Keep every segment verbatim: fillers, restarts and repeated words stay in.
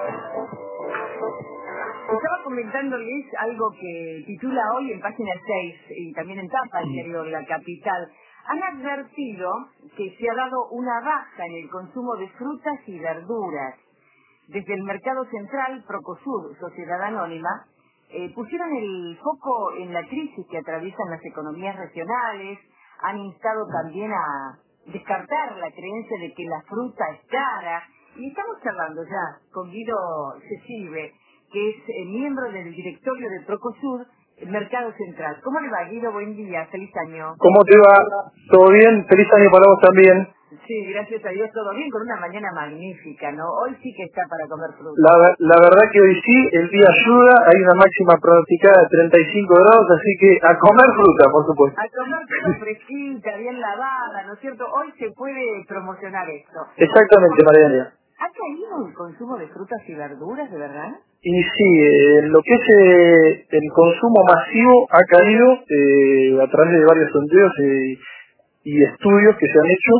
Estaba comentándoles algo que titula hoy en página seis y también en tapa el diario La Capital. Han advertido que se ha dado una baja en el consumo de frutas y verduras. Desde el Mercado Central, Procosur, Sociedad Anónima, eh, pusieron el foco en la crisis que atraviesan las economías regionales. Han instado también a descartar la creencia de que la fruta es cara. Y estamos charlando ya con Guido Cecibe, que es eh, miembro del directorio de Procosur, Mercado Central. ¿Cómo le va, Guido? Buen día, feliz año. ¿Cómo te va? ¿Todo bien? Feliz año para vos también. Sí, gracias a Dios, todo bien, con una mañana magnífica, ¿no? Hoy sí que está para comer fruta. La, la verdad que hoy sí, el día ayuda, hay una máxima pronosticada de treinta y cinco grados, así que a comer fruta, por supuesto. A comer fruta fresquita, bien lavada, ¿no es cierto? Hoy se puede promocionar esto. Exactamente, Mariana. ¿Ha caído el consumo de frutas y verduras, de verdad? Y sí, eh, lo que es eh, el consumo masivo ha caído eh, a través de varios sondeos eh, y estudios que se han hecho.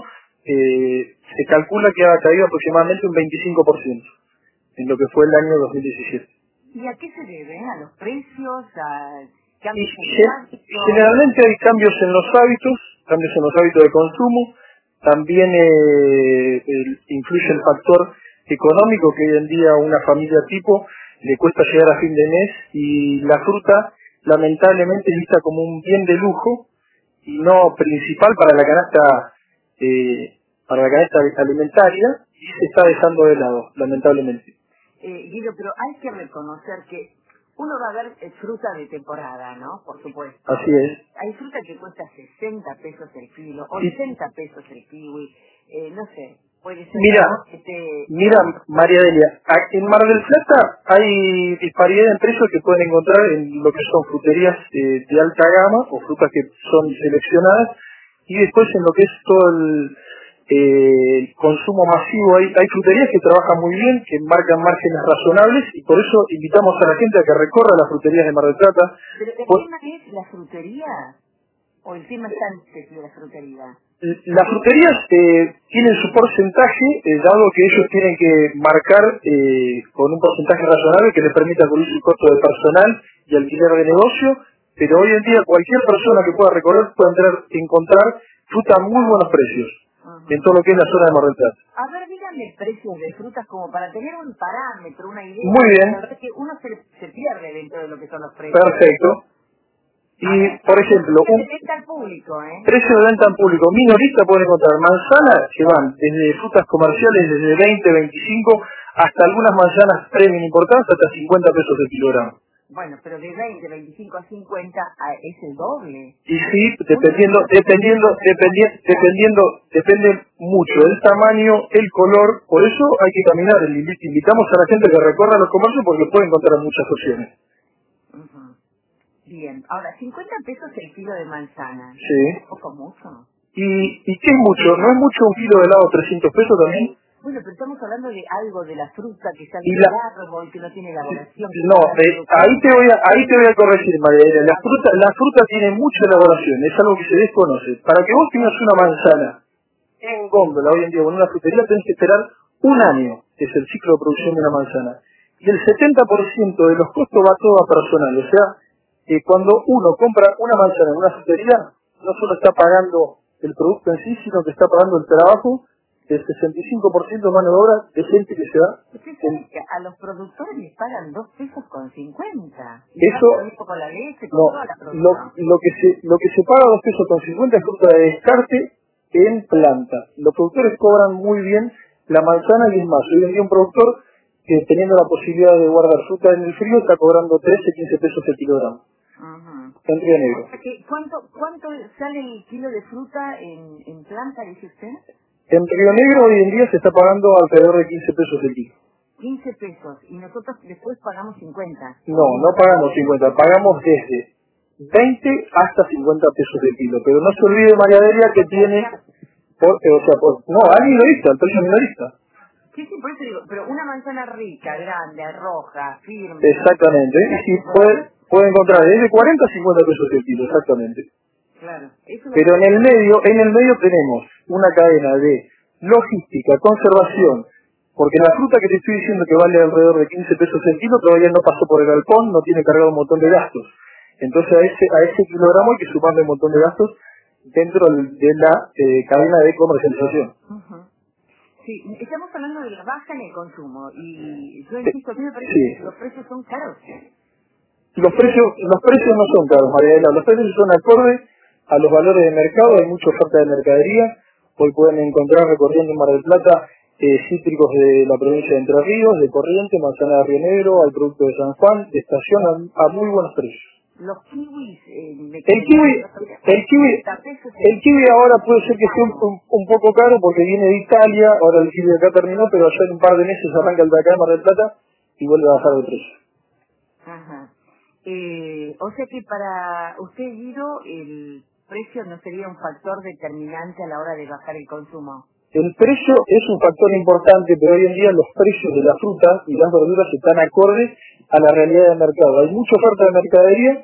Eh, se calcula que ha caído aproximadamente un veinticinco por ciento en lo que fue el año dos mil diecisiete. ¿Y a qué se debe? ¿A los precios? ¿A cambios Y en el ge- hábito? generalmente hay cambios en los hábitos, cambios en los hábitos de consumo, también eh, el- influye el factor económico, que hoy en día a una familia tipo le cuesta llegar a fin de mes, y la fruta lamentablemente es vista como un bien de lujo y no principal para la canasta eh, para la canasta alimentaria, y se está dejando de lado, lamentablemente. Eh, Guido, pero hay que reconocer que uno va a ver eh, fruta de temporada, ¿no? Por supuesto. Así es. Hay fruta que cuesta sesenta pesos el kilo, Y, ochenta pesos el kiwi, eh, no sé, puede ser mira, que te... mira, María Delia, a- en Mar del Plata hay disparidad en precios que pueden encontrar en lo que son fruterías eh, de alta gama o frutas que son seleccionadas, y después en lo que es todo el eh, consumo masivo hay, hay fruterías que trabajan muy bien, que marcan márgenes razonables, y por eso invitamos a la gente a que recorra las fruterías de Mar del Plata. Pero el Por- tema es la frutería, o el tema está antes de la frutería. Las fruterías eh, tienen su porcentaje, eh, dado que ellos tienen que marcar eh, con un porcentaje razonable que les permita cubrir su costo de personal y alquiler de negocio, pero hoy en día cualquier persona que pueda recorrer puede entrar, encontrar fruta a muy buenos precios Ajá. en todo lo que es la zona de Mar del Plata. A ver, díganme precios de frutas como para tener un parámetro, una idea. Muy bien. La verdad es que uno se, se pierde dentro de lo que son los precios. Perfecto. Y, por ejemplo, Precio un de venta al público, ¿eh? precio de venta en público minorista pueden encontrar manzanas que van desde frutas comerciales desde veinte, veinticinco, hasta algunas manzanas premium importantes hasta cincuenta pesos el kilogramo. Bueno, pero de veinte, veinticinco a cincuenta a- es el doble. Y sí, dependiendo, dependiendo, dependiendo, dependiendo, depende mucho del tamaño, el color, por eso hay que caminar. Invi- Invitamos a la gente que recorra los comercios porque puede encontrar muchas opciones. Ujú. Bien, ahora, cincuenta pesos el kilo de manzana. Sí. ¿Es poco mucho? ¿Y, y qué es mucho? ¿No es mucho un kilo de helado trescientos pesos también? Bueno, pero estamos hablando de algo de la fruta que sale Y del la, árbol, que no tiene elaboración. que no, está eh, ahí te voy a, ahí te voy a corregir, María Elena. La fruta, la fruta tiene mucha elaboración, es algo que se desconoce. Para que vos tengas una manzana en góndola hoy en día con una frutería tenés que esperar un año, que es el ciclo de producción de una manzana. Y el setenta por ciento de los costos va todo a personal, o sea, que cuando uno compra una manzana en una frutería, no solo está pagando el producto en sí, sino que está pagando el trabajo del sesenta y cinco por ciento de mano de obra de gente que se da. Usted sabe que a los productores les pagan dos pesos con cincuenta. Y Eso, pasa lo mismo con la leche, con no, toda la lo, producción. lo que se lo que se paga dos pesos con cincuenta es fruta de descarte en planta. Los productores cobran muy bien la manzana, y es más, hoy en día un productor que teniendo la posibilidad de guardar fruta en el frío está cobrando trece, quince pesos el kilogramo. Ujú. En Río Negro. O sea que, ¿cuánto, ¿Cuánto sale el kilo de fruta en, en planta, dice usted? En Río Negro hoy en día se está pagando alrededor de quince pesos el kilo. quince pesos. Y nosotros después pagamos cincuenta. No, no pagamos cincuenta, pagamos desde veinte hasta cincuenta pesos el kilo. Pero no se olvide, María Delia, que tiene, por, eh, o sea, por, no, al minorista, al precio minorista. Sí, sí, por eso digo, pero una manzana rica, grande, roja, firme. Exactamente, y si puede, puede encontrar desde cuarenta a cincuenta pesos el kilo, exactamente. Claro, eso me Pero en el medio, en el medio tenemos una cadena de logística, conservación, Porque la fruta que te estoy diciendo que vale alrededor de quince pesos el kilo todavía no pasó por el galpón, no tiene cargado un montón de gastos. Entonces a ese, a ese kilogramo hay que sumarle un montón de gastos dentro de la eh, cadena de comercialización. Uh-huh. Sí, estamos hablando de la baja en el consumo y yo insisto, a mí me parece sí. que los precios son caros. Los precios, los precios no son caros, Mariela, los precios son acordes a los valores de mercado, hay mucha oferta de mercadería. Hoy pueden encontrar recorriendo en Mar del Plata eh, cítricos de la provincia de Entre Ríos, de Corrientes, manzana de Río Negro, al producto de San Juan, de estación a, a muy buenos precios. Los kiwis, eh, me el kiwi, el kiwi, el kiwi ahora puede ser que esté un, un, un poco caro porque viene de Italia, ahora el kiwi acá terminó, pero ya en un par de meses arranca el de acá de Mar del Plata y vuelve a bajar de precio. Ajá. Eh, o sea que para usted, Guido, el precio no sería un factor determinante a la hora de bajar el consumo. El precio es un factor importante, pero hoy en día los precios de la fruta y las verduras están acordes a la realidad del mercado. Hay mucha oferta de mercadería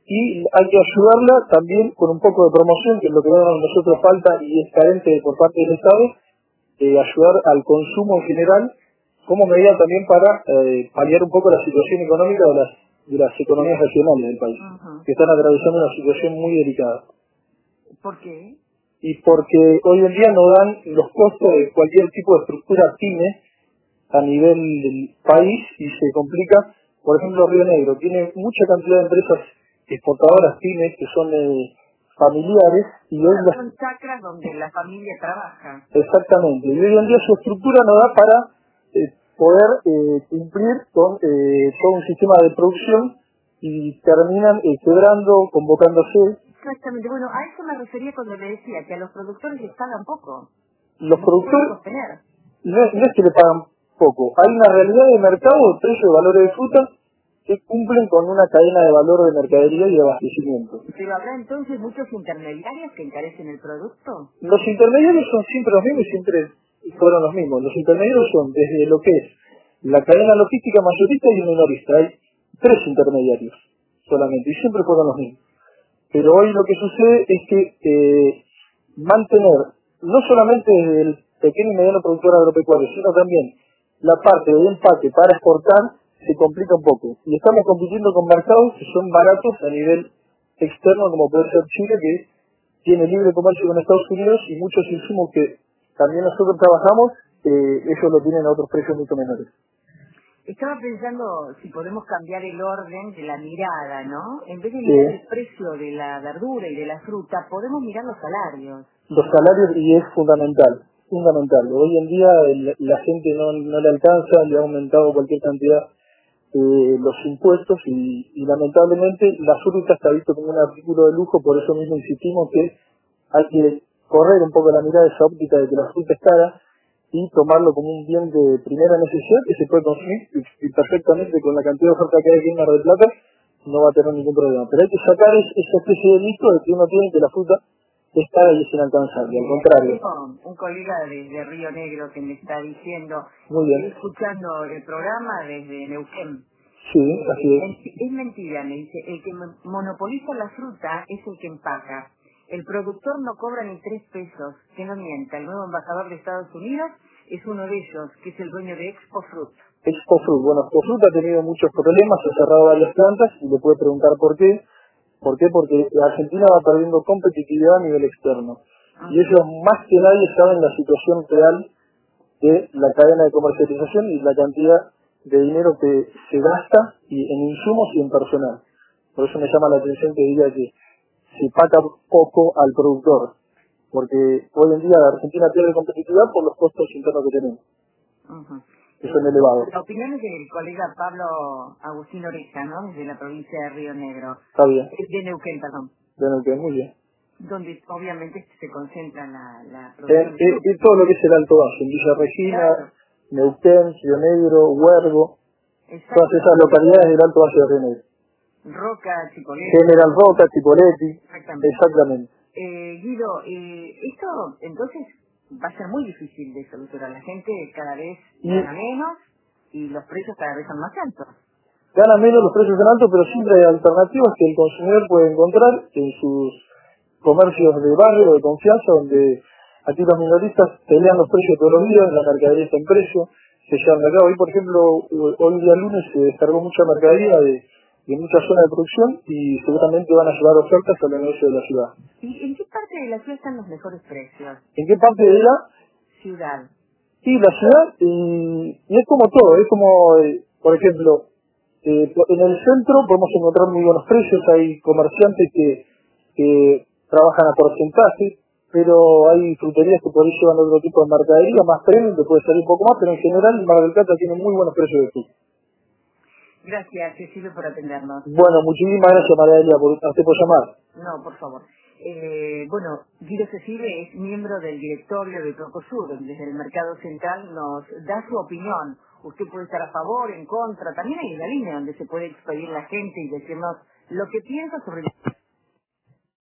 y hay que ayudarla también con un poco de promoción, que es lo que a nosotros falta y es carente por parte del Estado, eh, ayudar al consumo en general, como medida también para eh, paliar un poco la situación económica de las, de las economías regionales del país, uh-huh. que están atravesando una situación muy delicada. ¿Por qué? Y porque hoy en día no dan los costos de cualquier tipo de estructura pyme a nivel del país y se complica. Por ejemplo, Río Negro tiene mucha cantidad de empresas exportadoras pymes que son eh, familiares y hoy las... son chacras donde la familia trabaja. Exactamente, y hoy en día su estructura no da para eh, poder eh, cumplir con eh, todo un sistema de producción y terminan eh, quebrando, convocándose. Exactamente, bueno, a eso me refería cuando le decía que a los productores les pagan poco. Los no productores no es, no es que le pagan poco, hay una realidad de mercado de precios de valores de fruta que cumplen con una cadena de valor de mercadería y de abastecimiento. ¿Pero habrá entonces muchos intermediarios que encarecen el producto? Los intermediarios son siempre los mismos y siempre fueron los mismos. Los intermediarios son desde lo que es la cadena logística mayorista y minorista. Hay tres intermediarios solamente y siempre fueron los mismos. Pero hoy lo que sucede es que eh, mantener, no solamente desde el pequeño y mediano productor agropecuario, sino también la parte de empaque para exportar, se complica un poco. Y estamos compitiendo con mercados que son baratos a nivel externo, como puede ser Chile, que tiene libre comercio con Estados Unidos, y muchos insumos que también nosotros trabajamos, eh, ellos lo tienen a otros precios mucho menores. Estaba pensando si podemos cambiar el orden de la mirada, ¿no? En vez de mirar sí. el precio de la verdura y de la fruta, podemos mirar los salarios. Los salarios, y es fundamental, fundamental. Hoy en día el, la gente no, no le alcanza, le ha aumentado cualquier cantidad eh, los impuestos y, y lamentablemente la fruta está visto como un artículo de lujo, por eso mismo insistimos que hay que correr un poco la mirada de esa óptica de que la fruta es cara y tomarlo como un bien de primera necesidad que se puede consumir y, y perfectamente con la cantidad de oferta que hay aquí en Mar del Plata no va a tener ningún problema. Pero hay que sacar es, esa especie de mito de que uno tiene que la fruta es cara y es inalcanzable, al contrario. Un colega de, de Río Negro que me está diciendo, muy bien, escuchando el programa desde Neuquén. Sí, así es. Es, es mentira, me dice, el que monopoliza la fruta es el que empaca. El productor no cobra ni tres pesos, que no mienta. El nuevo embajador de Estados Unidos es uno de ellos, que es el dueño de Expo Fruit. Expo Fruit, bueno, Expo Fruit ha tenido muchos problemas, ha cerrado varias plantas y le puede preguntar por qué. ¿Por qué? Porque Argentina va perdiendo competitividad a nivel externo. Ah. Y ellos más que nadie saben la situación real de la cadena de comercialización y la cantidad de dinero que se gasta y en insumos y en personal. Por eso me llama la atención que diga que se paga poco al productor, porque hoy en día Argentina pierde competitividad por los costos internos que tenemos. Uh-huh. Que son elevados. La opinión es del colega Pablo Agustín Oreja, ¿no? Desde la provincia de Río Negro. Está bien. De Neuquén, perdón. De Neuquén, muy bien. Donde obviamente se concentra la, la producción. En, en, en todo lo que es el Alto Valle, en Villa Regina, claro. Neuquén, Río Negro, Huergo, todas esas localidades del Alto Valle de Río Negro. Roca, Chipoletti. General Roca, Chipoletti. Exactamente. Exactamente. Eh, Guido, eh, esto entonces va a ser muy difícil de solucionar. La gente cada vez gana menos y los precios cada vez son más altos. Gana menos, los precios son altos, pero siempre hay alternativas que el consumidor puede encontrar en sus comercios de barrio, de confianza, donde aquí los minoristas pelean los precios todos los días, la mercadería está en precio, se lleva al mercado. Hoy, por ejemplo, hoy día lunes se descargó mucha mercadería de, de muchas zonas de producción y seguramente van a llevar ofertas a la negocio de la ciudad. ¿Y en qué parte de la ciudad están los mejores precios? ¿En qué parte de la ciudad? Sí, la ciudad, y, y es como todo, es como, eh, por ejemplo, eh, en el centro podemos encontrar muy buenos precios, hay comerciantes que, que trabajan a porcentaje, pero hay fruterías que por ahí llevan otro tipo de mercadería, más premium, que puede salir un poco más, pero en general Mar del Plata tiene muy buenos precios de fruta. Gracias, Cecilio, por atendernos. Bueno, muchísimas gracias, María Elia, por, a usted por llamar. No, por favor. Eh, bueno, Guido Cecile es miembro del directorio de Procosur. Desde el Mercado Central nos da su opinión. Usted puede estar a favor, en contra. También hay una línea donde se puede expedir la gente y decirnos lo que piensa sobre